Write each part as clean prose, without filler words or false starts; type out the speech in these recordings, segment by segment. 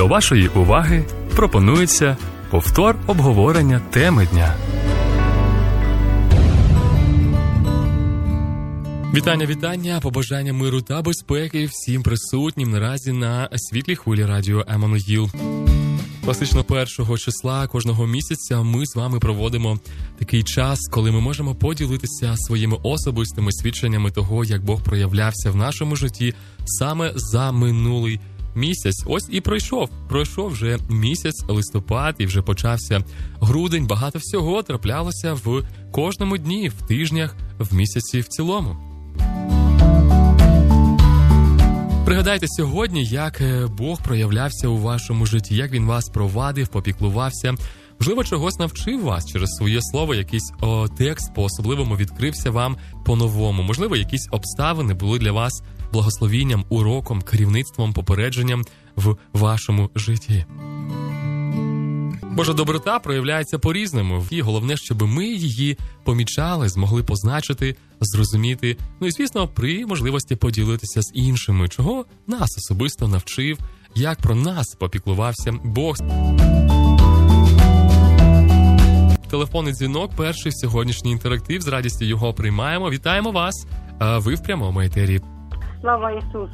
До вашої уваги пропонується повтор обговорення теми дня. Вітання, побажання миру та безпеки всім присутнім наразі на світлій хвилі радіо Еммануїл. Класично 1 числа кожного місяця ми з вами проводимо такий час, коли ми можемо поділитися своїми особистими свідченнями того, як Бог проявлявся в нашому житті саме за минулий місяць. Ось і пройшов вже місяць, листопад, і вже почався грудень. Багато всього траплялося в кожному дні, в тижнях, в місяці в цілому. Пригадайте сьогодні, як Бог проявлявся у вашому житті, як Він вас провадив, попіклувався. Можливо, чогось навчив вас через своє слово, якийсь текст по-особливому відкрився вам по-новому. Можливо, якісь обставини були для вас благословінням, уроком, керівництвом, попередженням в вашому житті. Божа доброта проявляється по-різному. І головне, щоб ми її помічали, змогли позначити, зрозуміти. Ну і, звісно, при можливості поділитися з іншими, чого нас особисто навчив, як про нас попіклувався Бог. Телефонний дзвінок, перший сьогоднішній інтерактив, з радістю його приймаємо. Вітаємо вас, ви в прямому етері. Слава Ісусу!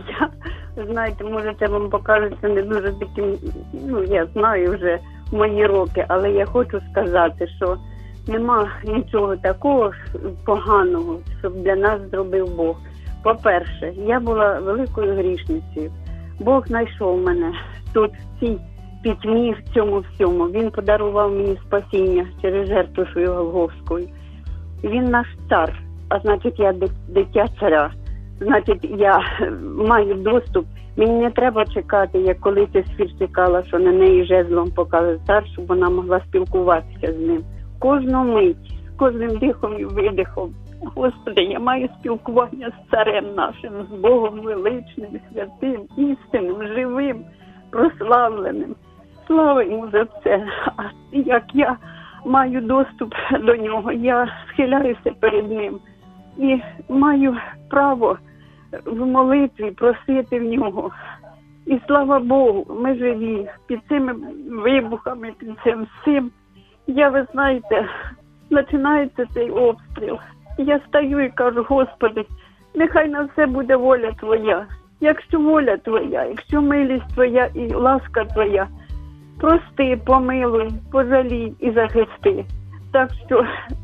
Знаєте, може це вам покажеться не дуже таким, я знаю вже мої роки, але я хочу сказати, що нема нічого такого поганого, щоб для нас зробив Бог. По-перше, я була великою грішницею. Бог знайшов мене тут, в цій пітьмі, в цьому всьому. Він подарував мені спасіння через жертву свою Голгофською. Він наш цар, а значить я дитя царя. Значить, я маю доступ. Мені не треба чекати, як колись Естер чекала, що на неї жезлом покаже цар, щоб вона могла спілкуватися з ним. Кожну мить, з кожним дихом і видихом. Господи, я маю спілкування з царем нашим, з Богом величним, святим, істинним, живим, прославленим. Слава йому за це. А як я маю доступ до нього, я схиляюся перед ним і маю право в молитві просити в нього. І слава Богу, ми живі під цими вибухами, під цим всім. Ви знаєте, починається цей обстріл. Я стою і кажу: Господи, нехай на все буде воля Твоя. Якщо воля Твоя, якщо милість Твоя і ласка Твоя, прости, помилуй, пожалій і захисти. Так що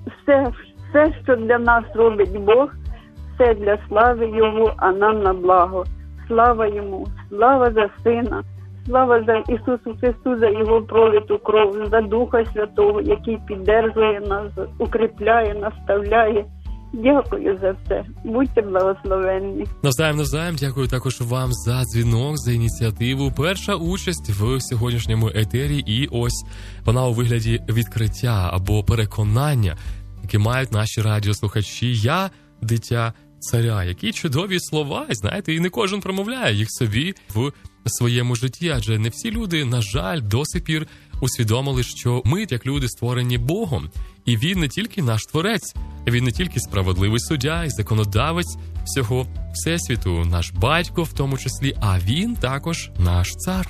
все, що для нас робить Бог, все для слави Його, а нам на благо. Слава Йому, слава за Сина, слава за Ісусу Христу, за Його пролиту кров, за Духа Святого, який піддержує нас, укріпляє, наставляє. Дякую за все. Будьте благословенні. Навзаєм. Дякую також вам за дзвінок, за ініціативу. Перша участь в сьогоднішньому етері, і ось вона у вигляді відкриття або переконання, які мають наші радіослухачі. Я дитя царя. Які чудові слова, знаєте, і не кожен промовляє їх собі в своєму житті, адже не всі люди, на жаль, до сих пір усвідомили, що ми, як люди, створені Богом. І Він не тільки наш Творець, Він не тільки справедливий суддя і законодавець всього Всесвіту, наш батько в тому числі, а Він також наш цар.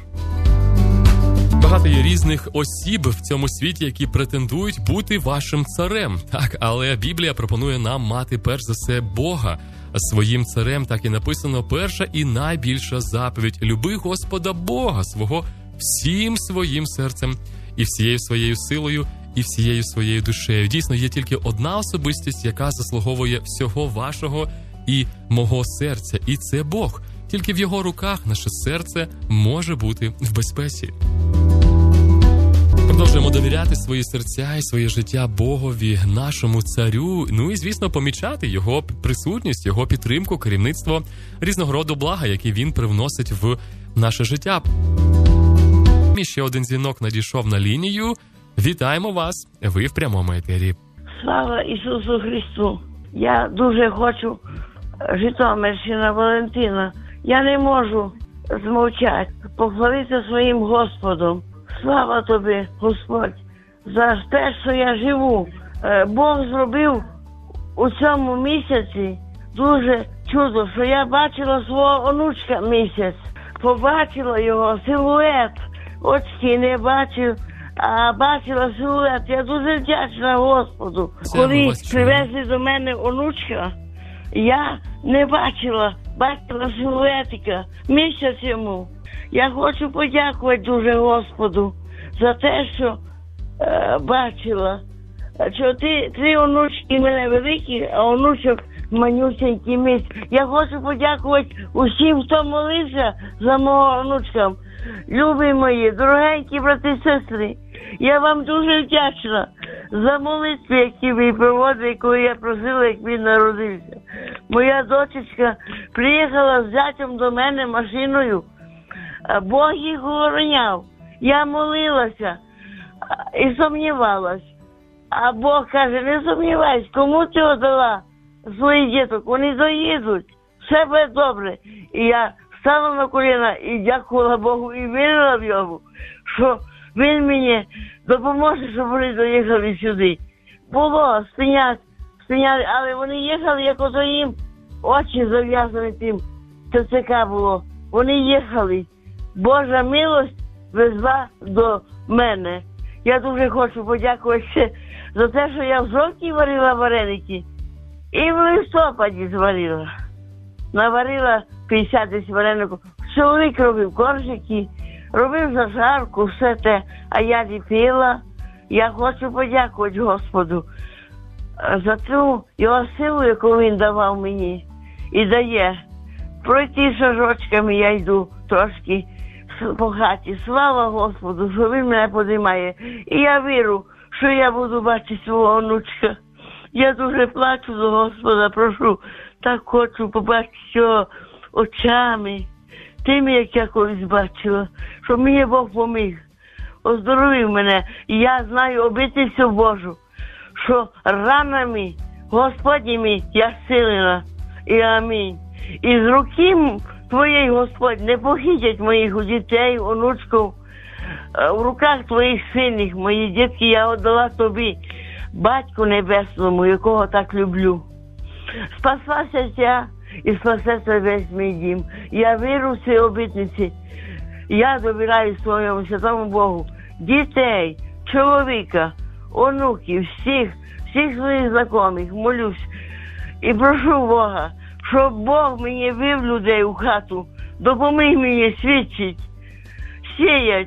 Багато є різних осіб в цьому світі, які претендують бути вашим царем. Так, але Біблія пропонує нам мати перш за все Бога своїм царем. Так і написано: перша і найбільша заповідь: люби Господа Бога свого всім своїм серцем і всією своєю силою і всією своєю душею. Дійсно, є тільки одна особистість, яка заслуговує всього вашого і мого серця, і це Бог. Тільки в Його руках наше серце може бути в безпеці. Продовжуємо довіряти свої серця і своє життя Богові, нашому царю. Ну і, звісно, помічати Його присутність, Його підтримку, керівництво, різного роду блага, які Він привносить в наше життя. І ще один дзвінок надійшов на лінію. Вітаємо вас, ви в прямому етері. Слава Ісусу Христу! Я дуже хочу, Житомирщина, Валентина. Я не можу змовчати, похвалитися своїм Господом. Слава Тобі, Господь, за те, що я живу. Бог зробив у цьому місяці дуже чудо, що я бачила свого онучка місяць. побачила його силует. Очки не бачив, а бачила силует. Я дуже вдячна Господу. Коли привезли до мене онучка, я не бачила силуетика місяць йому. Я хочу подякувати дуже Господу за те, що бачила. Що три онучки в мене великі, а онучок манюсенький місць. Я хочу подякувати усім, хто молився за мого онучка. Любі мої, дорогенькі брати і сестри, я вам дуже вдячна за молитви, які ви проводили, коли я просила, як він народився. Моя дочечка приїхала з зятем до мене машиною. Бог їх охороняв. Я молилася і сумнівалась. А Бог каже, не сумнівайся, кому ти отдала своїх діток, вони доїдуть, все буде добре. І я стала на коліна і дякувала Богу, і вірила в його, що він мені допоможе, щоб вони доїхали сюди. Було, спиняти, але вони їхали, як ото їм очі зав'язані тим, ТЦК було. Вони їхали. Божа милость везла до мене. Я дуже хочу подякувати ще за те, що я в жовтні варила вареники і в листопаді зварила. Наварила 50 десь вареників. Чоловік робив коржики, робив зажарку, все те, а я ліпила. Я хочу подякувати Господу за цю його силу, яку він давав мені і дає. Пройти шажочками я йду трошки по хаті. Слава Господу, що він мене підіймає. І я вірю, що я буду бачити свого онучка. Я дуже плачу до Господа, прошу, так хочу побачити його очами, тими, як я колись бачила, щоб мені Бог поміг, оздоровив мене. І я знаю обітницю Божу, що ранами Господніми я зцілена. І амінь. І з руки Твоєї, Господь, не похитять моїх дітей, онучків, в руках Твоїх сильних, мої дітки я віддала Тобі, Батьку Небесному, якого так люблю. Спаслася я і спасеться весь мій дім. Я вірю в ці обітниці. Я довіряю своєму святому Богу дітей, чоловіка, онуків, всіх своїх знайомих, молюсь. І прошу Бога, щоб Бог мені вів людей у хату, допоміг мені свідчить, сіять,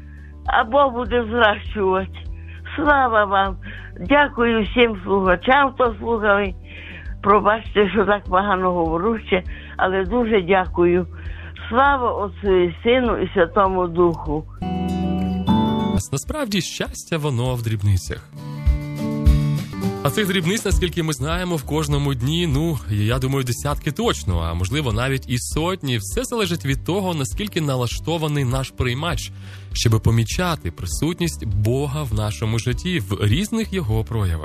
а Бог буде зрощувати. Слава вам! Дякую всім слухачам, хто слухали. Пробачте, що так погано говорю ще, але дуже дякую. Слава Отцю і Сину і Святому Духу. Насправді щастя воно в дрібницях. А цих дрібниць, наскільки ми знаємо, в кожному дні, я думаю, десятки точно, а можливо навіть і сотні. Все залежить від того, наскільки налаштований наш приймач, щоб помічати присутність Бога в нашому житті, в різних його проявах.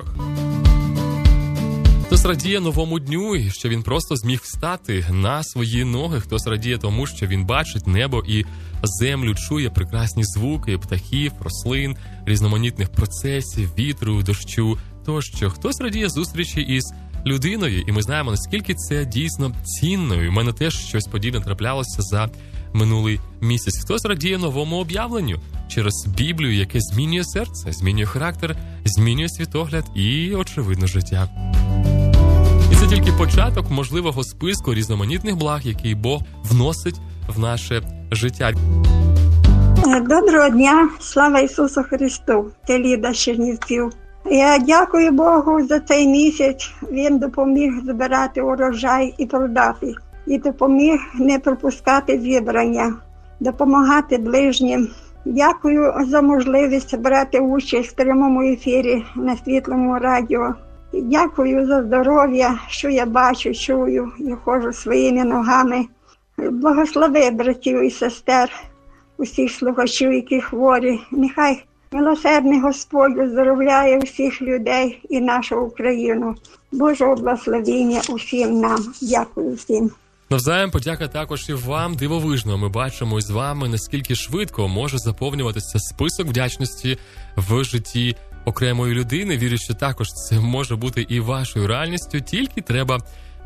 Хтось радіє новому дню, і що він просто зміг встати на свої ноги. Хтось радіє тому, що він бачить небо і землю, чує прекрасні звуки птахів, рослин, різноманітних процесів, вітру, дощу тощо. Хтось радіє зустрічі із людиною, і ми знаємо, наскільки це дійсно цінною. У мене теж щось подібне траплялося за минулий місяць. Хтось радіє новому об'явленню через Біблію, яке змінює серце, змінює характер, змінює світогляд і, очевидно, життя. І це тільки початок можливого списку різноманітних благ, які Бог вносить в наше життя. Доброго дня, слава Ісусу Христу, це Ліда з Чернівців. Я дякую Богу за цей місяць, Він допоміг збирати урожай і продати. І допоміг не пропускати зібрання, допомагати ближнім. Дякую за можливість брати участь в прямому ефірі на Світлому радіо. Дякую за здоров'я, що я бачу, чую і ходжу своїми ногами. Благослови братів і сестер, усіх слухачів, які хворі. Нехай милосердний Господь оздоровляє усіх людей і нашу Україну. Божого благословення усім нам. Дякую всім. Навзаєм подяка також і вам. Дивовижно ми бачимо з вами, наскільки швидко може заповнюватися список вдячності в житті окремої людини. Вірю, що також це може бути і вашою реальністю, тільки треба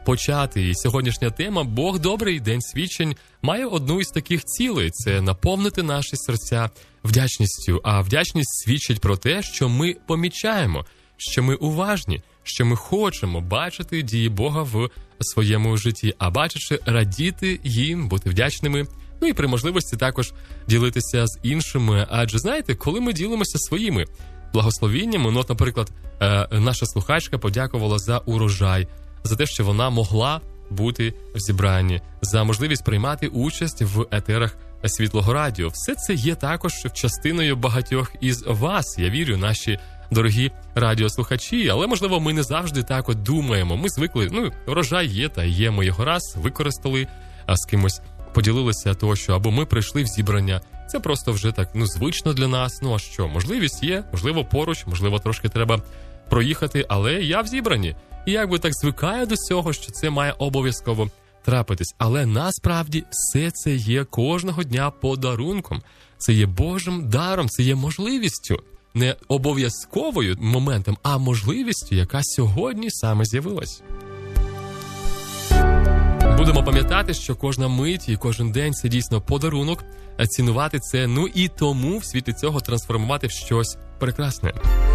почати. І сьогоднішня тема «Бог добрий, день свідчень» має одну із таких цілей – це наповнити наші серця вдячністю. А вдячність свідчить про те, що ми помічаємо, що ми уважні, що ми хочемо бачити дії Бога в своєму житті, а бачачи, радіти їм, бути вдячними, ну і при можливості також ділитися з іншими. Адже, знаєте, коли ми ділимося своїми благословіннями, ну, от, наприклад, наша слухачка подякувала за урожай, за те, що вона могла бути в зібранні, за можливість приймати участь в етерах Світлого Радіо. Все це є також частиною багатьох із вас, я вірю, наші дорогі радіослухачі, але, можливо, ми не завжди так от думаємо. Ми звикли, урожай є, та є, ми його раз використали, а з кимось поділилися тощо, або ми прийшли в зібрання. Це просто вже так, звично для нас. Ну, а що, можливість є, можливо, поруч, можливо, трошки треба проїхати, але я в зібранні. І якби так звикаю до цього, що це має обов'язково трапитись. Але насправді все це є кожного дня подарунком. Це є Божим даром, це є можливістю. Не обов'язковою моментом, а можливістю, яка сьогодні саме з'явилась. Будемо пам'ятати, що кожна мить і кожен день – це дійсно подарунок, а цінувати це, і тому в світлі цього трансформувати в щось прекрасне.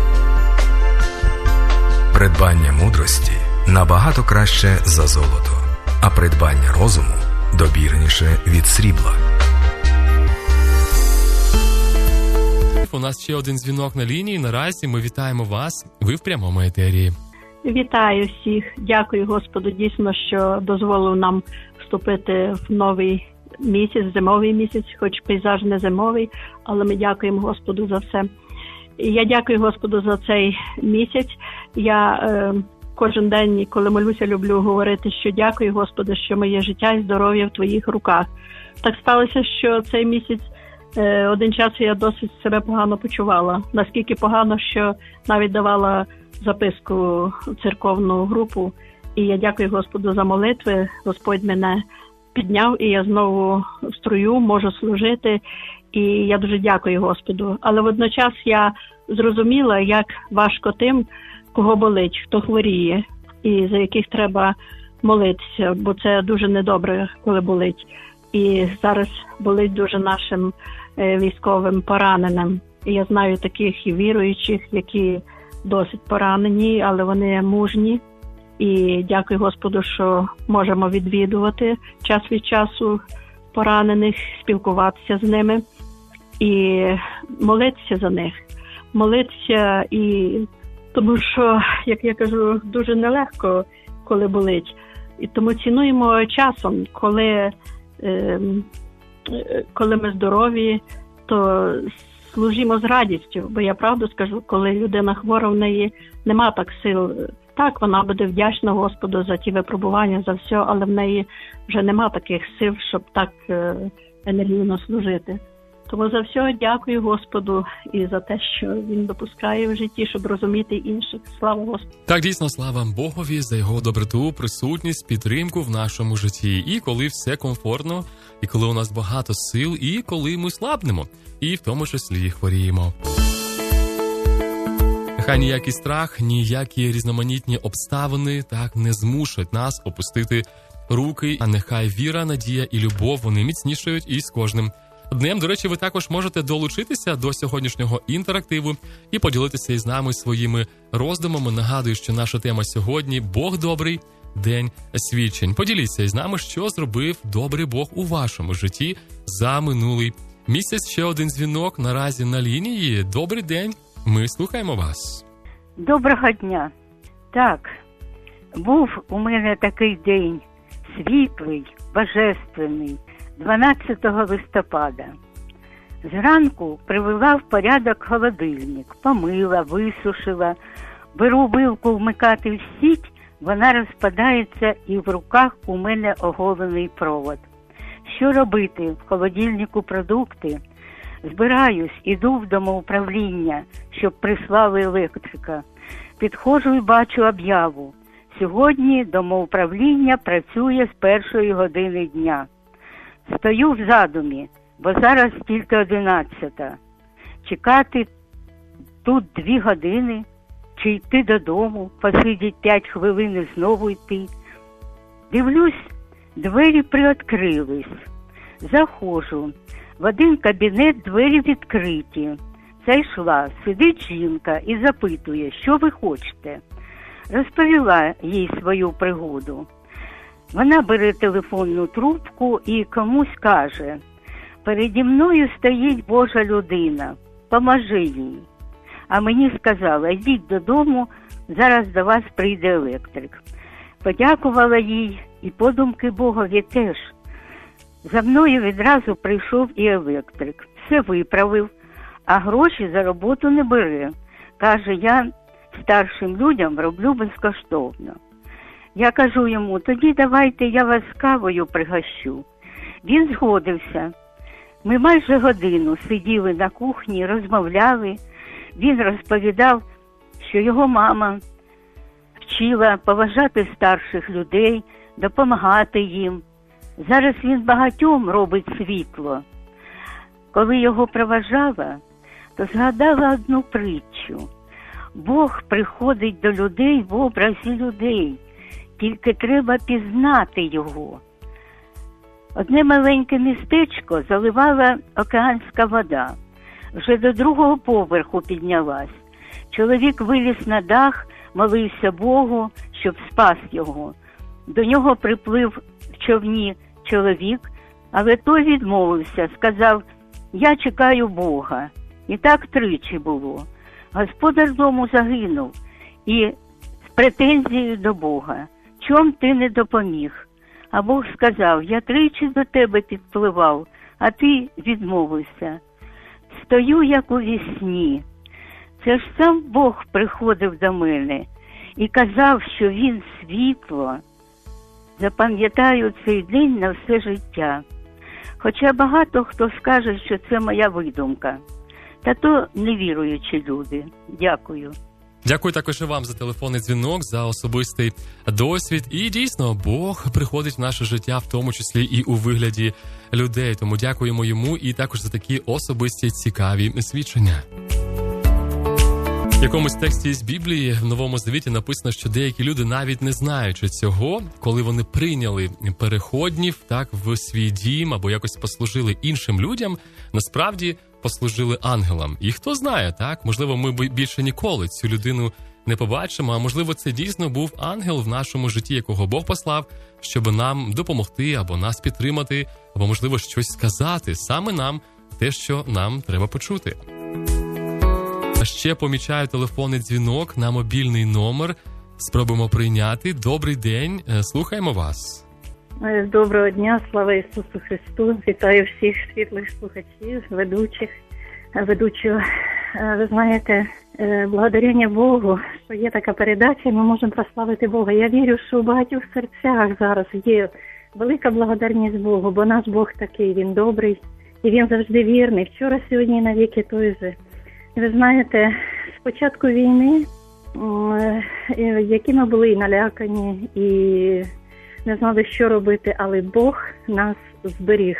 Придбання мудрості набагато краще за золото, а придбання розуму добірніше від срібла. У нас ще один дзвінок на лінії. Наразі ми вітаємо вас. Ви в прямому етері. Вітаю всіх. Дякую Господу дійсно, що дозволив нам вступити в новий місяць, зимовий місяць, хоч пейзаж не зимовий, але ми дякуємо Господу за все. І я дякую Господу за цей місяць. Я кожен день, коли молюся, люблю говорити, що дякую Господу, що моє життя і здоров'я в Твоїх руках. Так сталося, що цей місяць один час я досить себе погано почувала. Наскільки погано, що навіть давала записку в церковну групу. І я дякую Господу за молитви. Господь мене підняв, і я знову в строю можу служити. І я дуже дякую Господу. Але водночас я зрозуміла, як важко тим, кого болить, хто хворіє, і за яких треба молитися, бо це дуже недобре, коли болить. І зараз болить дуже нашим військовим пораненим. І я знаю таких і віруючих, які досить поранені, але вони мужні. І дякую Господу, що можемо відвідувати час від часу поранених, спілкуватися з ними і молитися за них. Молитися, і тому що, як я кажу, дуже нелегко, коли болить. І тому цінуємо часом, коли ми здорові, то служимо з радістю. Бо я правду скажу, коли людина хвора, в неї нема так сил. Так, вона буде вдячна Господу за ті випробування, за все, але в неї вже нема таких сил, щоб так енергійно служити. Тому за все дякую Господу і за те, що Він допускає в житті, щоб розуміти інших. Слава Господу. Так, дійсно, слава Богові за Його доброту, присутність, підтримку в нашому житті. І коли все комфортно, і коли у нас багато сил, і коли ми слабнемо, і в тому числі хворіємо. Нехай ніякий страх, ніякі різноманітні обставини так не змушать нас опустити руки, а нехай віра, надія і любов, вони міцнішають із кожним днем. До речі, ви також можете долучитися до сьогоднішнього інтерактиву і поділитися із нами своїми роздумами. Нагадую, що наша тема сьогодні – Бог добрий, день свідчень. Поділіться із нами, що зробив добрий Бог у вашому житті за минулий місяць. Ще один дзвінок наразі на лінії. Добрий день, ми слухаємо вас. Доброго дня. Так, був у мене такий день світлий, божественний, 12 листопада. Зранку привела в порядок холодильник, помила, висушила, беру вилку вмикати в сіть, вона розпадається і в руках у мене оголений провод. Що робити? В холодильнику продукти. Збираюсь, іду в домоуправління, щоб прислали електрика. Підходжу і бачу об'яву. Сьогодні домоуправління працює з 1-ї години дня. Стою в задумі, бо зараз тільки 11-та. Чекати тут 2 години, чи йти додому, посидіти 5 хвилин і знову йти. Дивлюсь, двері приоткрились. Заходжу. В один кабінет двері відкриті. Зайшла, сидить жінка і запитує, що ви хочете. Розповіла їй свою пригоду. Вона бере телефонну трубку і комусь каже: переді мною стоїть Божа людина, поможи їй. А мені сказала: йдіть додому, зараз до вас прийде електрик. Подякувала їй і подумки Богові теж. За мною відразу прийшов і електрик. Все виправив, а гроші за роботу не бере. Каже, я старшим людям роблю безкоштовно. Я кажу йому: тоді давайте я вас кавою пригощу. Він згодився. Ми майже годину сиділи на кухні, розмовляли. Він розповідав, що його мама вчила поважати старших людей, допомагати їм. Зараз він багатьом робить світло. Коли його проважала, то згадала одну притчу. Бог приходить до людей в образі людей, тільки треба пізнати його. Одне маленьке містечко заливала океанська вода. Вже до 2-го поверху піднялась. Чоловік виліз на дах, молився Богу, щоб спас його. До нього приплив в човні чоловік, але той відмовився, сказав: я чекаю Бога. І так 3 було. Господар дому загинув і з претензією до Бога: чом ти не допоміг? А Бог сказав: я 3 до тебе підпливав, а ти відмовився. Стою, як у вісні. Це ж сам Бог приходив до мене і казав, що він світло. Запам'ятаю цей день на все життя. Хоча багато хто скаже, що це моя видумка. Та то невіруючі люди. Дякую. Дякую також і вам за телефонний дзвінок, за особистий досвід. І дійсно, Бог приходить в наше життя, в тому числі і у вигляді людей. Тому дякуємо йому і також за такі особисті цікаві свідчення. В якомусь тексті з Біблії в Новому Завіті написано, що деякі люди, навіть не знаючи цього, коли вони прийняли переходнів так в свій дім або якось послужили іншим людям, насправді послужили ангелам. І хто знає, так? Можливо, ми більше ніколи цю людину не побачимо, а можливо, це дійсно був ангел в нашому житті, якого Бог послав, щоб нам допомогти або нас підтримати, або, можливо, щось сказати саме нам, те, що нам треба почути. А ще помічаю телефонний дзвінок на мобільний номер. Спробуємо прийняти. Добрий день, слухаємо вас. Доброго дня, слава Ісусу Христу. Вітаю всіх світлих слухачів, ведучого. Ви знаєте, благодарення Богу, що є така передача, і ми можемо прославити Бога. Я вірю, що у багатьох серцях зараз є велика благодарність Богу, бо наш Бог такий, Він добрий, і Він завжди вірний. Вчора, сьогодні і навіки той же. Ви знаєте, з початку війни, які ми були і налякані, і не знали, що робити, але Бог нас зберіг.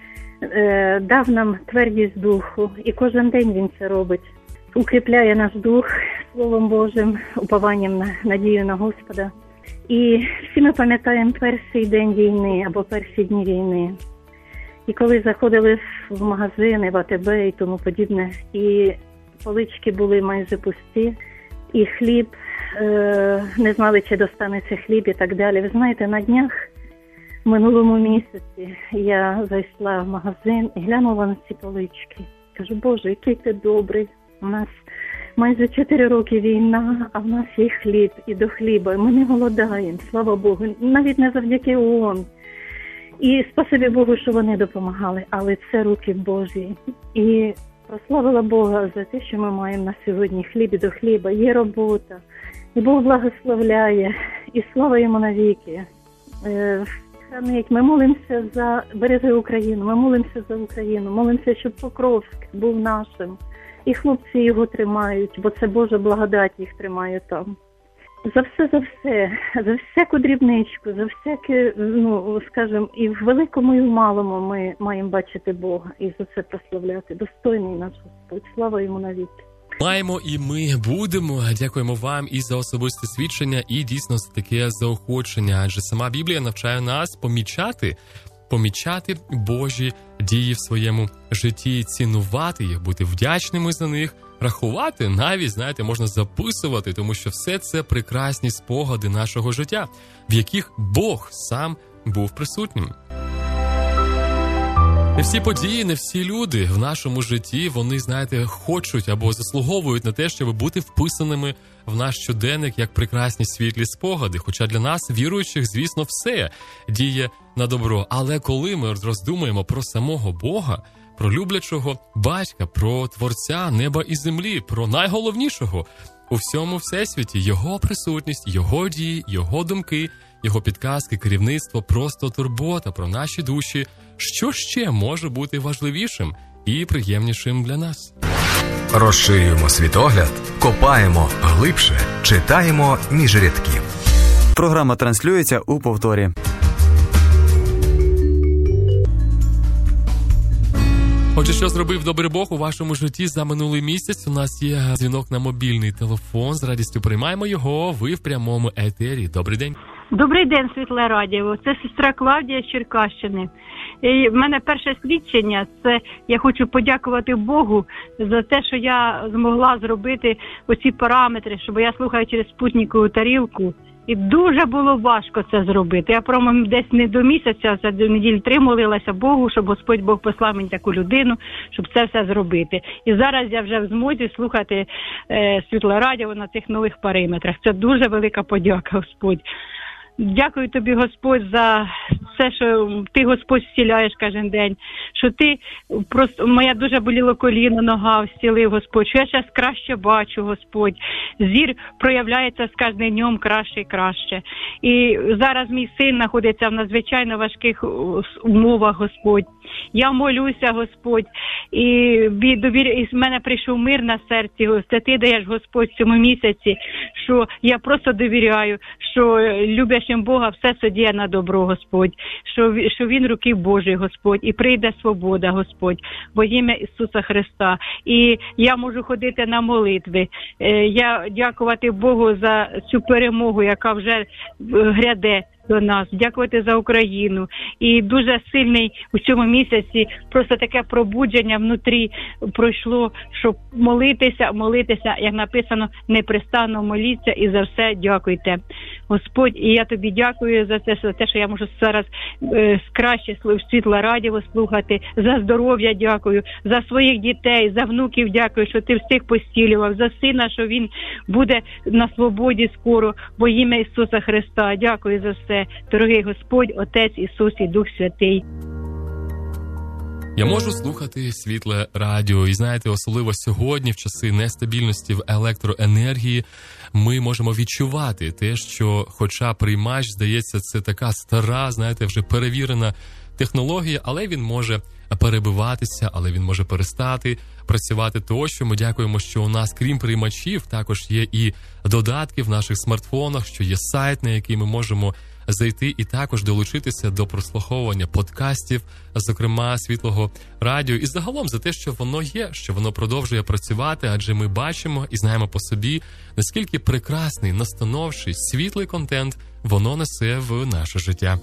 Дав нам твердість духу, і кожен день Він це робить. Укріпляє наш дух Словом Божим, упованням на надію на Господа. І всі ми пам'ятаємо перший день війни або перші дні війни. І коли заходили в магазини, в АТБ і тому подібне, і полички були майже пусті, і хліб, не знали, чи достанеться хліб і так далі. Ви знаєте, на днях, в минулому місяці, я зайшла в магазин і глянула на ці полички. Кажу: Боже, який ти добрий. У нас майже 4 роки війна, а в нас є хліб і до хліба. Ми не голодаємо, слава Богу, навіть не завдяки ООН. І спасибі Богу, що вони допомагали, але це руки Божі. І прославила Бога за те, що ми маємо на сьогодні хліб і до хліба, є робота. І Бог благословляє, і слава Йому навіки. Ми молимося за береги України, ми молимося за Україну, молимося, щоб Покровськ був нашим. І хлопці його тримають, бо це Божа благодать їх тримає там. За всяку дрібничку, за всяке, скажімо, і в великому, і в малому ми маємо бачити Бога і за це прославляти. Достойний наш Господь, слава Йому навіки. Маємо і ми будемо. Дякуємо вам і за особисте свідчення, і дійсно за таке заохочення. Адже сама Біблія навчає нас помічати Божі дії в своєму житті, цінувати їх, бути вдячними за них, рахувати, навіть, знаєте, можна записувати, тому що все це прекрасні спогади нашого життя, в яких Бог сам був присутнім. Не всі події, не всі люди в нашому житті, вони, знаєте, хочуть або заслуговують на те, щоб бути вписаними в наш щоденник як прекрасні світлі спогади. Хоча для нас, віруючих, звісно, все діє на добро. Але коли ми роздумуємо про самого Бога, про люблячого батька, про Творця неба і землі, про найголовнішого у всьому всесвіті, його присутність, його дії, його думки, його підказки, керівництво, просто турбота про наші душі, що ще може бути важливішим і приємнішим для нас? Розширюємо світогляд, копаємо глибше, читаємо між рядків. Програма транслюється у повторі. Отже, що зробив добрий Бог у вашому житті за минулий місяць? У нас є дзвінок на мобільний телефон. З радістю приймаємо його. Ви в прямому етері. Добрий день. Добрий день, Світле Радіо. Це сестра Клавдія з Черкащини. І в мене перше свідчення – це я хочу подякувати Богу за те, що я змогла зробити оці параметри, щоб я слухаю через спутникову тарілку. І дуже було важко це зробити. Я прямо десь не до місяця, за 2 неділі 3 молилася Богу, щоб Господь Бог послав мені таку людину, щоб це все зробити. І зараз я вже в змозі слухати Світле Радіо на цих нових параметрах. Це дуже велика подяка, Господь. Дякую тобі, Господь, за все, що ти, Господь, зціляєш кожен день, що ти просто, моя дуже боліло коліно, нога зцілив, Господь, що я зараз краще бачу, Господь, зір проявляється з кожним днем краще і краще. І зараз мій син знаходиться в надзвичайно важких умовах, Господь. Я молюся, Господь, і в мене прийшов мир на серці, це ти даєш, Господь, в цьому місяці, що я просто довіряю, що люблячим Бога все це діє на добро, Господь, що він руки Божий, Господь, і прийде свобода, Господь, во ім'я Ісуса Христа. І я можу ходити на молитви. Я дякувати Богу за цю перемогу, яка вже гряде до нас, дякувати за Україну. І дуже сильний у цьому місяці просто таке пробудження внутрі пройшло, щоб молитися, як написано, непрестанно моліться і за все дякуйте. Господь, і я тобі дякую за те, що я можу зараз краще Світле Радіо слухати, за здоров'я дякую, за своїх дітей, за внуків дякую, що ти всіх постілював, за сина, що він буде на свободі скоро, во ім'я Ісуса Христа. Дякую за все. Дорогий Господь, Отець, Ісус і Дух Святий. Я можу слухати Світле Радіо. І знаєте, особливо сьогодні, в часи нестабільності в електроенергії, ми можемо відчувати те, що хоча приймач, здається, це така стара, знаєте, вже перевірена технологія, але він може перебиватися, але він може перестати працювати тощо. Ми дякуємо, що у нас, крім приймачів, також є і додатки в наших смартфонах, що є сайт, на який ми можемо зайти і також долучитися до прослуховування подкастів, зокрема Світлого Радіо. І загалом за те, що воно є, що воно продовжує працювати, адже ми бачимо і знаємо по собі, наскільки прекрасний, настановчий, світлий контент воно несе в наше життя.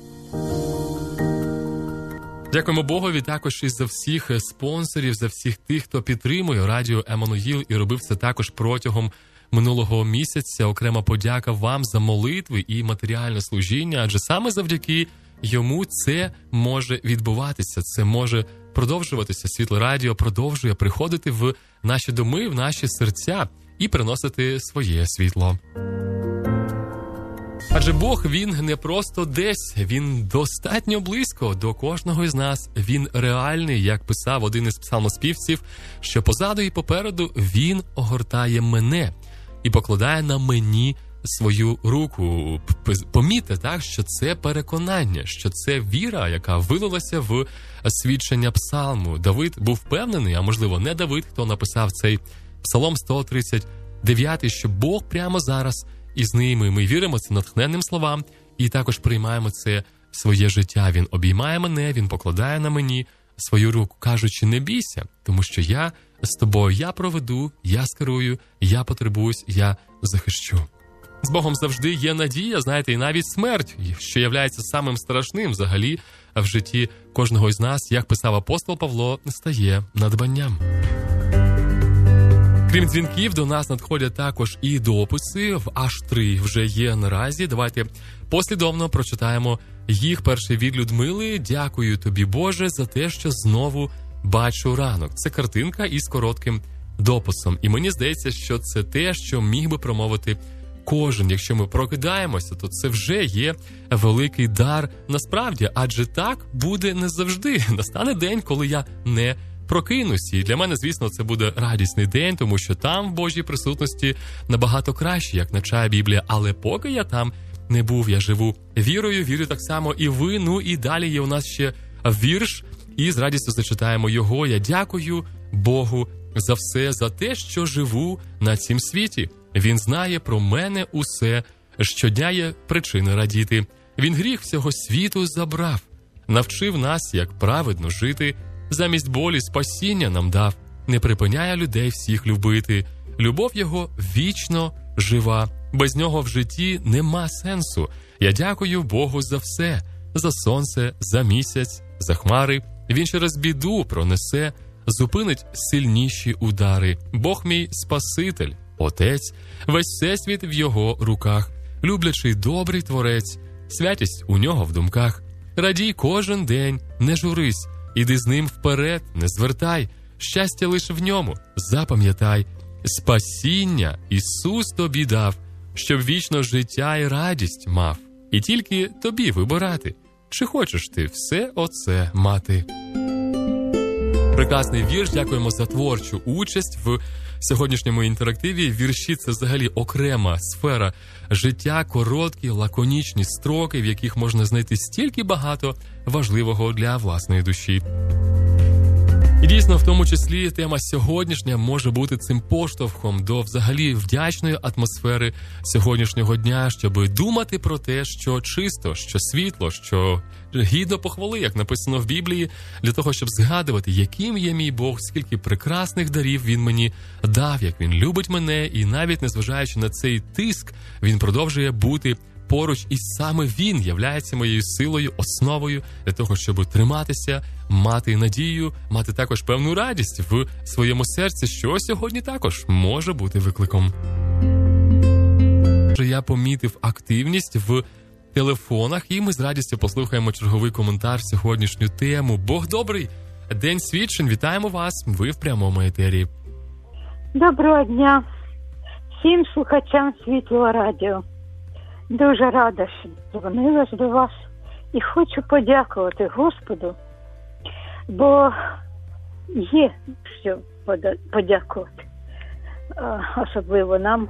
Дякуємо Богові також і за всіх спонсорів, за всіх тих, хто підтримує Радіо Еммануїл і робив це також протягом минулого місяця. Окрема подяка вам за молитви і матеріальне служіння, адже саме завдяки йому це може відбуватися, це може продовжуватися. Світле Радіо продовжує приходити в наші доми, в наші серця і приносити своє світло. Адже Бог, він не просто десь, він достатньо близько до кожного із нас. Він реальний, як писав один із псалмоспівців, що позаду і попереду він огортає мене і покладає на мені свою руку. Помітьте, так, що це переконання, що це віра, яка вилилася в свідчення псалму. Давид був впевнений, а можливо не Давид, хто написав цей псалом 139, що Бог прямо зараз із ними. Ми віримо це натхненним словам і також приймаємо це в своє життя. Він обіймає мене, він покладає на мені свою руку, кажучи, не бійся, тому що я з тобою. Я проведу, я скерую, я потребуюсь, я захищу. З Богом завжди є надія, знаєте, і навіть смерть, що являється самим страшним взагалі в житті кожного із нас, як писав апостол Павло, стає надбанням. Крім дзвінків, до нас надходять також і дописи, аж 3 вже є наразі. Давайте послідовно прочитаємо їх. Перший від Людмили. «Дякую тобі, Боже, за те, що знову бачу ранок». Це картинка із коротким дописом. І мені здається, що це те, що міг би промовити кожен. Якщо ми прокидаємося, то це вже є великий дар насправді, адже так буде не завжди. Настане день, коли я не прокинусь. І для мене, звісно, це буде радісний день, тому що там в Божій присутності набагато краще, як навчає Біблія. Але поки я там не був, я живу вірою, вірю так само і ви. Ну і далі є у нас ще вірш, і з радістю зачитаємо його. «Я дякую Богу за все, за те, що живу на цім світі. Він знає про мене усе, щодня є причини радіти. Він гріх всього світу забрав, навчив нас, як праведно жити, замість болі спасіння нам дав, не припиняє людей всіх любити. Любов його вічно жива, без нього в житті нема сенсу. Я дякую Богу за все, за сонце, за місяць, за хмари. Він через біду пронесе, зупинить сильніші удари. Бог мій Спаситель, Отець, весь всесвіт в його руках, люблячий добрий Творець, святість у нього в думках. Радій кожен день, не журись, іди з ним вперед, не звертай, щастя лише в ньому, запам'ятай. Спасіння Ісус тобі дав, щоб вічно життя і радість мав. І тільки тобі вибирати, чи хочеш ти все оце мати». Прекрасний вірш, дякуємо за творчу участь в сьогоднішньому інтерактиві. Вірші – це взагалі окрема сфера життя, короткі, лаконічні строки, в яких можна знайти стільки багато важливого для власної душі. І дійсно, в тому числі, тема сьогоднішня може бути цим поштовхом до взагалі вдячної атмосфери сьогоднішнього дня, щоб думати про те, що чисто, що світло, що гідно похвали, як написано в Біблії, для того, щоб згадувати, яким є мій Бог, скільки прекрасних дарів Він мені дав, як Він любить мене, і навіть незважаючи на цей тиск, Він продовжує бути поруч, і саме Він являється моєю силою, основою для того, щоб триматися, мати надію, мати також певну радість в своєму серці, що сьогодні також може бути викликом. Я помітив активність в телефонах, і ми з радістю послухаємо черговий коментар в сьогоднішню тему. Бог добрий, День свідчень, вітаємо вас, ви в прямому етері. Доброго дня всім слухачам Світлого радіо. Дуже рада, що дзвонилась до вас, і хочу подякувати Господу, бо є що подякувати. Особливо нам,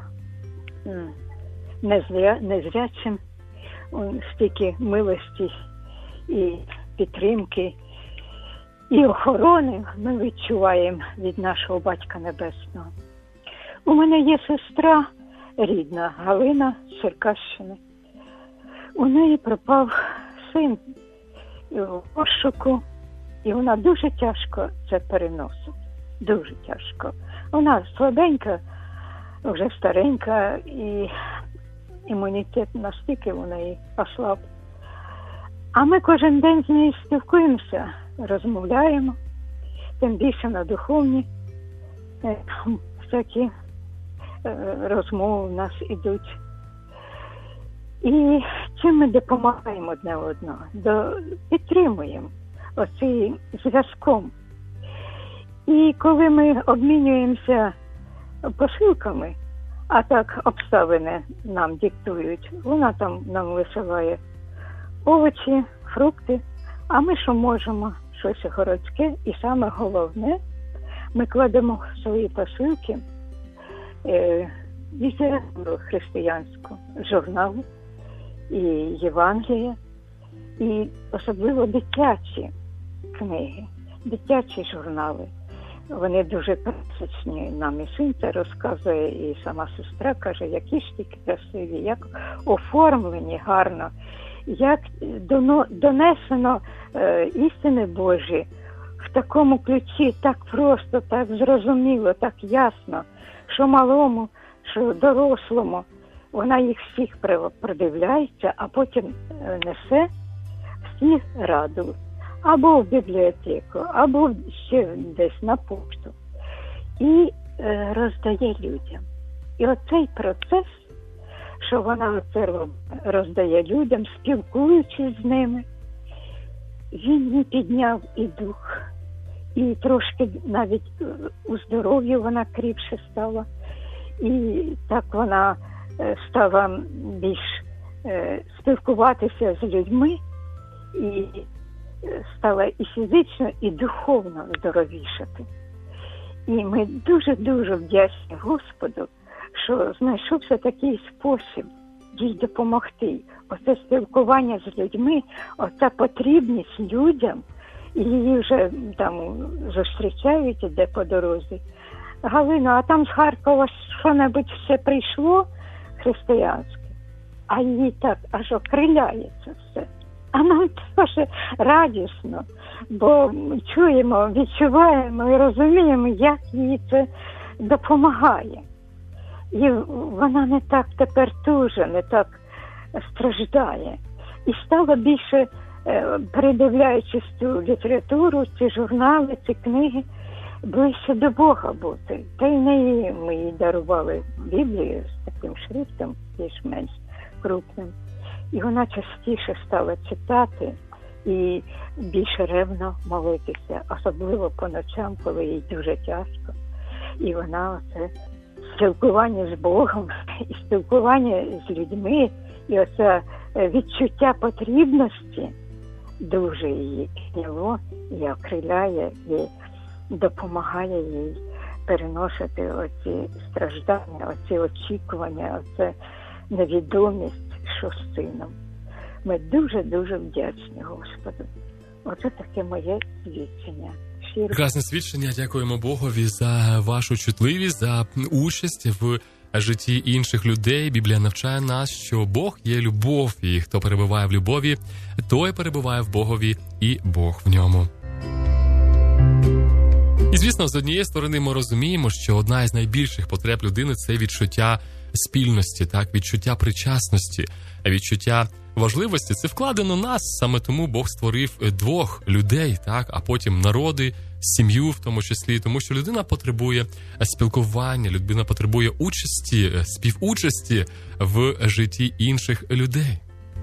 незрячим, стільки милості і підтримки, і охорони ми відчуваємо від нашого Батька Небесного. У мене є сестра рідна, Галина з Черкащини. У неї пропав син у пошуку, і вона дуже тяжко це переносить. Дуже тяжко. Вона слабенька, вже старенька, і імунітет настільки у неї ослаб. А ми кожен день з нею спілкуємося, розмовляємо, тим більше на духовні всякі розмови в нас ідуть. І чим ми допомагаємо одне одного, підтримуємо оцей зв'язком. І коли ми обмінюємося посилками, а так обставини нам диктують, вона там нам висилає овочі, фрукти, а ми що можемо, щось городське, і саме головне, ми кладемо в свої посилки літературу християнську, журнали і Євангелія, і особливо дитячі книги, дитячі журнали. Вони дуже красочні, нам і син це розказує, і сама сестра каже, які ж тільки красиві, як оформлені гарно, як донесено істини Божі в такому ключі, так просто, так зрозуміло, так ясно, що малому, що дорослому. Вона їх всіх продивляється, а потім несе всі раду. Або в бібліотеку, або ще десь на пошту. І роздає людям. І оцей процес, що вона оце роздає людям, спілкуючись з ними, він їй підняв і дух, і трошки навіть у здоров'ї вона кріпше стала. І так вона стала більш спілкуватися з людьми, і стала і фізично, і духовно здоровішати. І ми дуже-дуже вдячні Господу, що знайшовся такий спосіб їй допомогти. Оце спілкування з людьми, оця потрібність людям, і її вже там зустрічають, іде по дорозі. Галина, а там з Харкова що-небудь все прийшло християнське, а їй так аж окриляється все. А нам теж радісно, бо чуємо, відчуваємо і розуміємо, як їй це допомагає. І вона не так тепер туже, не так страждає. І стала більше, передивляючись цю літературу, ці журнали, ці книги, ближче до Бога бути. Та й неї ми їй дарували Біблію з таким шрифтом, більш-менш крупним. І вона частіше стала читати і більше ревно молитися, особливо по ночам, коли їй дуже тяжко. І вона оце спілкування з Богом, і спілкування з людьми, і оце відчуття потрібності дуже її підняло і окриляє, і допомагає їй переносити оці страждання, оці очікування, оце невідомість, що з сином. Ми дуже-дуже вдячні Господу. Оце таке моє свідчення. Прекрасне свідчення. Дякуємо Богові за вашу чутливість, за участь в житті інших людей. Біблія навчає нас, що Бог є любов, і хто перебуває в любові, той перебуває в Богові, і Бог в ньому. І, звісно, з однієї сторони ми розуміємо, що одна із найбільших потреб людини – це відчуття спільності, так, відчуття причасності, відчуття важливості. Це вкладено в нас, саме тому Бог створив двох людей, так, а потім народи, сім'ю в тому числі, тому що людина потребує спілкування, людина потребує участі, співучасті в житті інших людей.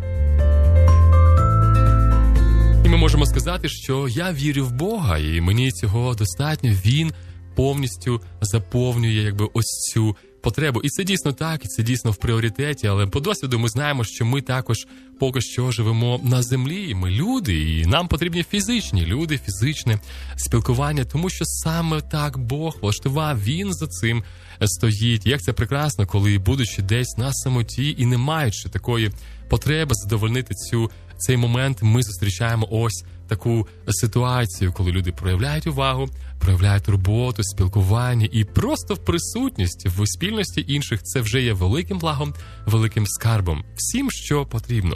І ми можемо сказати, що я вірю в Бога, і мені цього достатньо. Він повністю заповнює ось цю потребу. І це дійсно так, і це дійсно в пріоритеті, але по досвіду ми знаємо, що ми також поки що живемо на землі, ми люди, і нам потрібні фізичні люди, фізичне спілкування, тому що саме так Бог влаштував, Він за цим стоїть. Як це прекрасно, коли, будучи десь на самоті і не маючи такої потреби задовольнити цей момент, ми зустрічаємо ось таку ситуацію, коли люди проявляють увагу, проявляють турботу, спілкування і просто в присутності, в спільності інших, це вже є великим благом, великим скарбом, всім, що потрібно.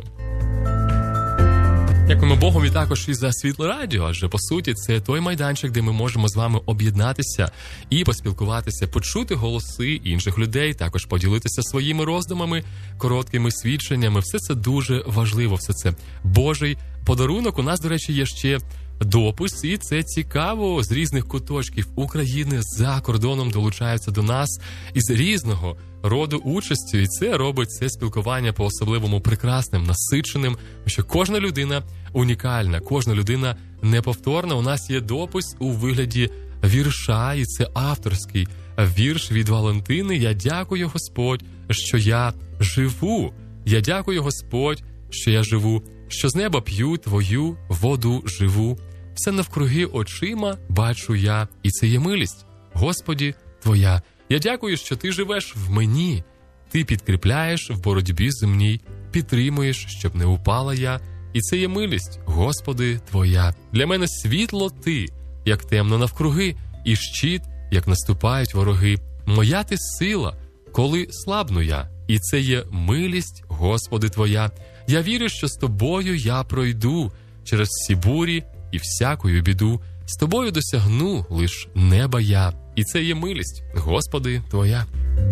Дякуємо Богові також і за Світле Радіо, адже, по суті, це той майданчик, де ми можемо з вами об'єднатися і поспілкуватися, почути голоси інших людей, також поділитися своїми роздумами, короткими свідченнями. Все це дуже важливо, все це Божий подарунок. У нас, до речі, є ще допис, і це цікаво, з різних куточків України, за кордоном долучаються до нас із різного роду участю, і це робить це спілкування по-особливому прекрасним, насиченим, що кожна людина унікальна, кожна людина неповторна. У нас є допис у вигляді вірша, і це авторський вірш від Валентини. «Я дякую, Господь, що я живу. Я дякую, Господь, що я живу, що з неба п'ю твою воду живу. Все навкруги очима бачу я, і це є милість, Господі, твоя. Я дякую, що ти живеш в мені. Ти підкріпляєш в боротьбі земній, підтримуєш, щоб не упала я, і це є милість, Господи, твоя. Для мене світло ти, як темно навкруги, і щит, як наступають вороги. Моя ти сила, коли слабну я, і це є милість, Господи, твоя. Я вірю, що з тобою я пройду через всі бурі і всякою біду. З тобою досягну лиш неба я. І це є милість, Господи, Твоя.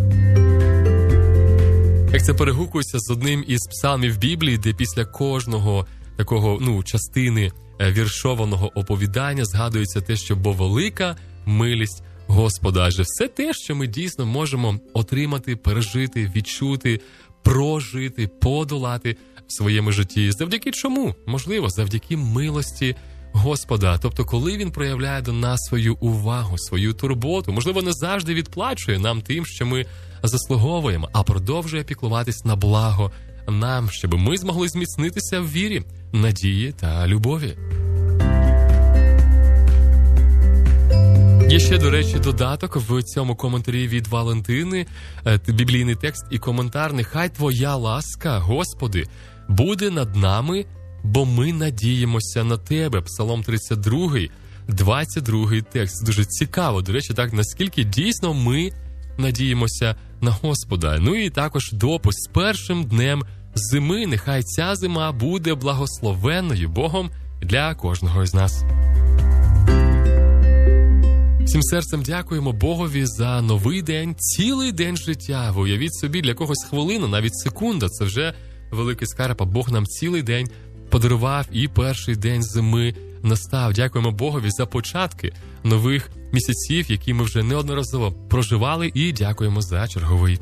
Як це перегукується з одним із псалмів Біблії, де після кожного такого, частини віршованого оповідання згадується те, що бо велика милість Господа. Адже все те, що ми дійсно можемо отримати, пережити, відчути, прожити, подолати в своєму житті. Завдяки чому? Можливо, завдяки милості Господа. Тобто, коли Він проявляє до нас свою увагу, свою турботу, можливо, не завжди відплачує нам тим, що ми заслуговуємо, а продовжує піклуватись на благо нам, щоб ми змогли зміцнитися в вірі, надії та любові. Є ще, до речі, додаток в цьому коментарі від Валентини, біблійний текст і коментар: «Нехай Твоя ласка, Господи, буде над нами, бо ми надіємося на Тебе». Псалом 32, 22 текст. Дуже цікаво, до речі, так, наскільки дійсно ми надіємося на Господа. Ну і також допис: «З першим днем зими, нехай ця зима буде благословенною Богом для кожного із нас». Всім серцем дякуємо Богові за новий день, цілий день життя. Ви уявіть собі, для когось хвилина, навіть секунда, це вже великий скарб, а Бог нам цілий день подарував, і перший день зими настав. Дякуємо Богові за початки нових місяців, які ми вже неодноразово проживали, і дякуємо за черговий.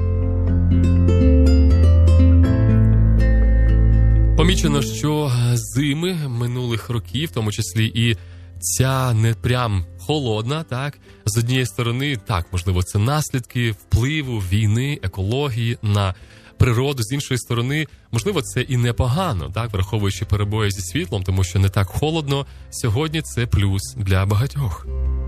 Помічено, що зими минулих років, в тому числі і ця не прям холодна, так, з однієї сторони, так, можливо, це наслідки впливу війни, екології на природу, з іншої сторони, можливо, це і непогано, так, враховуючи перебої зі світлом, тому що не так холодно, сьогодні це плюс для багатьох.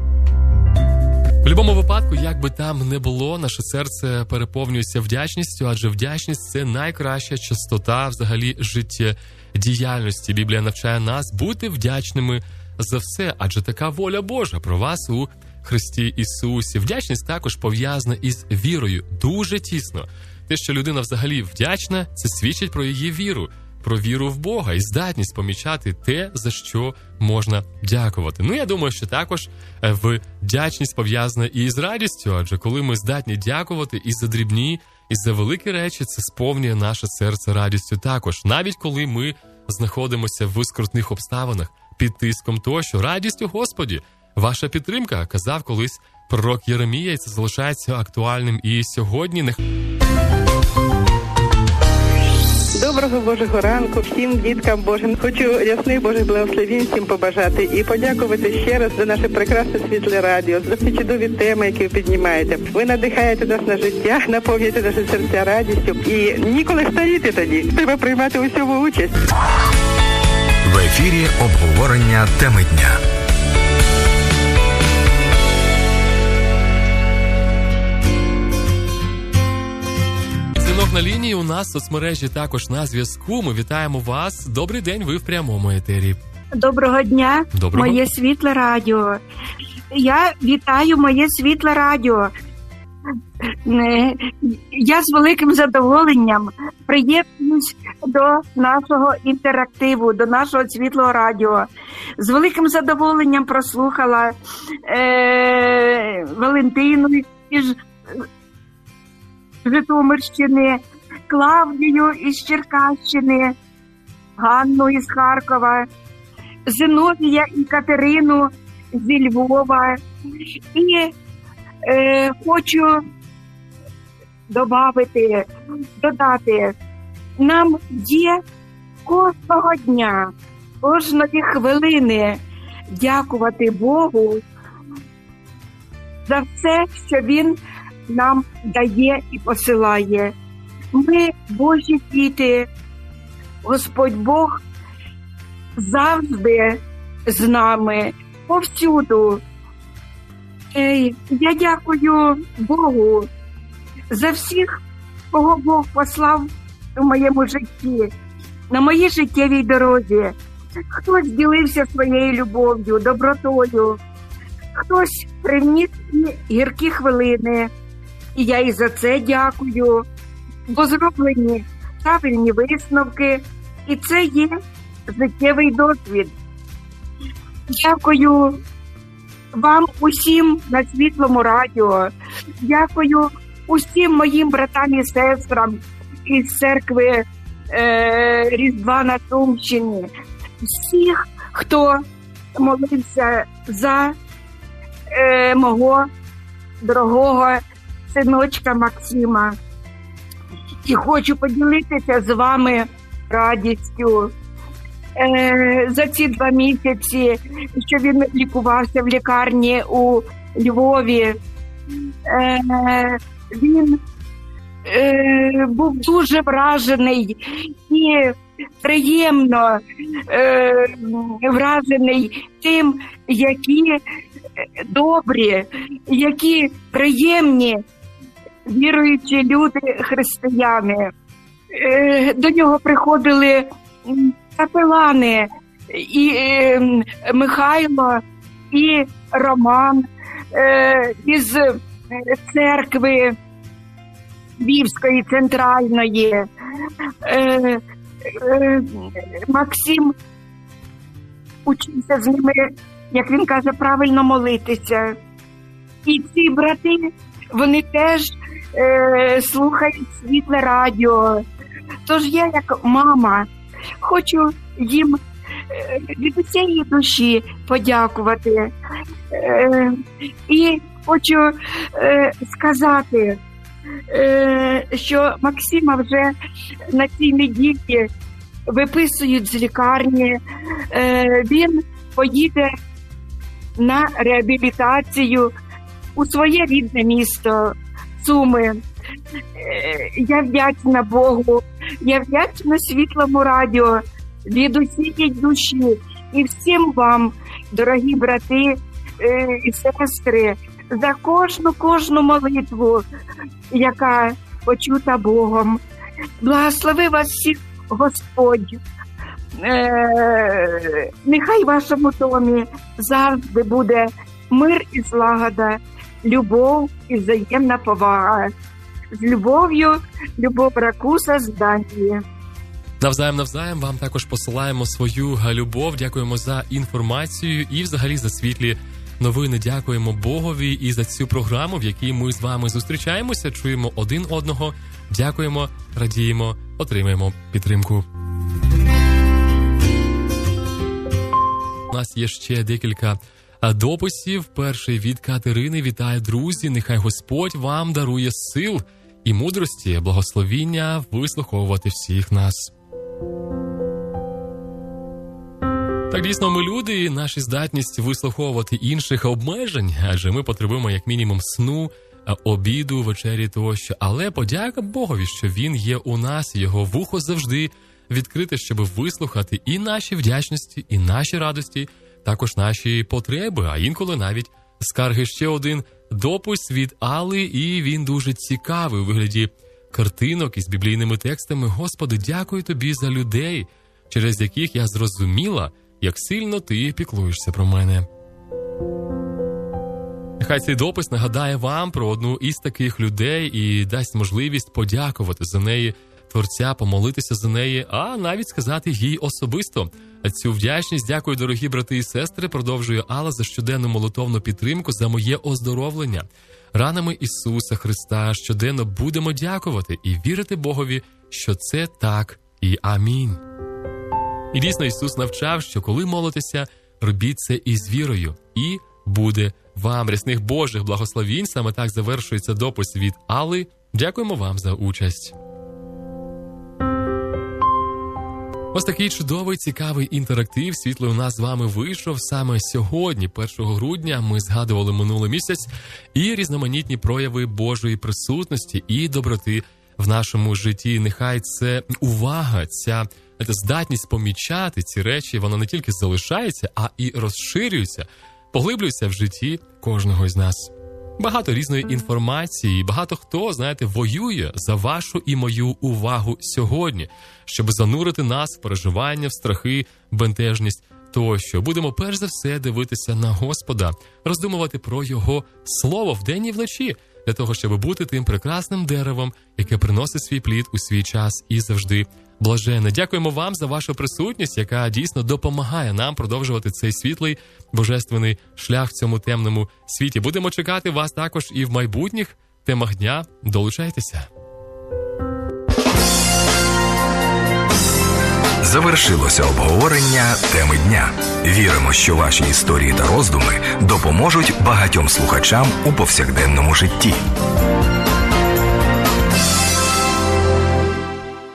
В будь-якому випадку, як би там не було, наше серце переповнюється вдячністю, адже вдячність – це найкраща частота взагалі життєдіяльності. Біблія навчає нас бути вдячними за все, адже така воля Божа про вас у Христі Ісусі. Вдячність також пов'язана із вірою дуже тісно. Те, що людина взагалі вдячна, це свідчить про її віру, про віру в Бога і здатність помічати те, за що можна дякувати. Ну, я думаю, що також вдячність пов'язана і з радістю, адже коли ми здатні дякувати і за дрібні, і за великі речі, це сповнює наше серце радістю також. Навіть коли ми знаходимося в скрутних обставинах, під тиском тощо. Радість у Господі, ваша підтримка, казав колись пророк Єремія, і це залишається актуальним і сьогодні. Доброго Божого ранку всім діткам Божим. Хочу рясних Божих благословень всім побажати і подякувати ще раз за наше прекрасне світле радіо, за ці чудові теми, які ви піднімаєте. Ви надихаєте нас на життя, наповнюєте наші серця радістю і ніколи старіти тоді. Треба приймати у цьому участь. В ефірі обговорення теми дня. Дзвінок на лінії у нас в соцмережі також на зв'язку. Ми вітаємо вас. Добрий день, ви в прямому етері. Доброго дня, Доброго. Моє світле радіо. Я вітаю моє світле радіо. Я з великим задоволенням приєднуюсь до нашого інтерактиву, до нашого світлого радіо. З великим задоволенням прослухала Валентину із Житомирщини, Клавдію із Черкащини, Ганну із Харкова, Зиновія і Катерину зі Львова. І хочу додати, нам є кожного дня, кожної хвилини дякувати Богу за все, що Він нам дає і посилає. Ми Божі діти, Господь Бог завжди з нами, повсюду. Я дякую Богу за всіх, кого Бог послав у моєму житті, на моїй життєвій дорозі. Хтось ділився своєю любов'ю, добротою, хтось привніс гіркі хвилини. І я і за це дякую, бо зроблені правильні висновки, і це є життєвий досвід. Дякую вам усім на Світлому радіо. Дякую усім моїм братам і сестрам із церкви Різдва на Сумщині. Всіх, хто молився за мого дорогого синочка Максима. І хочу поділитися з вами радістю. За ці 2 місяці, що він лікувався в лікарні у Львові, він був дуже вражений і приємно вражений тим, які добрі, які приємні віруючі люди, християни. До нього приходили капелани і Михайло, і Роман із церкви Львівської центральної. Максим учився з ними, як він каже, правильно молитися. І ці брати, вони теж слухають Світле радіо. Тож я, як мама, хочу їм від усієї душі подякувати. І хочу сказати, що Максима вже на цій неділі виписують з лікарні. Він поїде на реабілітацію у своє рідне місто Суми. Я вдячна Богу, я вдячна Світлому радіо від усієї душі і всім вам, дорогі брати і сестри, за кожну молитву, яка почута Богом. Благослови вас всіх Господь. Нехай в вашому домі завжди буде мир і злагода, любов і взаємна повага. З любов'ю, Любов Ракуса з Данії. Навзаєм вам також посилаємо свою любов, дякуємо за інформацію і взагалі за світлі новини. Дякуємо Богові і за цю програму, в якій ми з вами зустрічаємося, чуємо один одного, дякуємо, радіємо, отримаємо підтримку. У нас є ще декілька дописів. Перший від Катерини. Вітаю, друзі, нехай Господь вам дарує сил і мудрості, благословіння вислуховувати всіх нас. Так, дійсно, ми люди, і наша здатність вислуховувати інших обмежень, адже ми потребуємо як мінімум сну, обіду, вечері тощо. Але подяка Богові, що Він є у нас, Його вухо завжди відкрите, щоб вислухати і наші вдячності, і наші радості, також наші потреби, а інколи навіть скарги. Ще один допис від Алли, і він дуже цікавий у вигляді картинок із біблійними текстами. Господи, дякую Тобі за людей, через яких я зрозуміла, як сильно Ти піклуєшся про мене. Нехай цей допис нагадає вам про одну із таких людей і дасть можливість подякувати за неї Творця, помолитися за неї, а навіть сказати їй особисто цю вдячність. Дякую, дорогі брати і сестри, продовжує Алла, за щоденну молитовну підтримку, за моє оздоровлення. Ранами Ісуса Христа щоденно будемо дякувати і вірити Богові, що це так і амінь. І дійсно Ісус навчав, що коли молитеся, робіть це із вірою, і буде вам. Рясних Божих благословінь. Саме так завершується допис від Алли. Дякуємо вам за участь. Ось такий чудовий, цікавий інтерактив світлий у нас з вами вийшов саме сьогодні, 1 грудня. Ми згадували минулий місяць і різноманітні прояви Божої присутності і доброти в нашому житті. Нехай це увага, ця здатність помічати ці речі, вона не тільки залишається, а і розширюється, поглиблюється в житті кожного з нас. Багато різної інформації, багато хто, знаєте, воює за вашу і мою увагу сьогодні, щоб занурити нас в переживання, в страхи, бентежність тощо. Будемо перш за все дивитися на Господа, роздумувати про Його Слово вдень і вночі, для того, щоб бути тим прекрасним деревом, яке приносить свій плід у свій час і завжди блаженне. Дякуємо вам за вашу присутність, яка дійсно допомагає нам продовжувати цей світлий божественний шлях в цьому темному світі. Будемо чекати вас також і в майбутніх темах дня. Долучайтеся. Завершилося обговорення теми дня. Віримо, що ваші історії та роздуми допоможуть багатьом слухачам у повсякденному житті.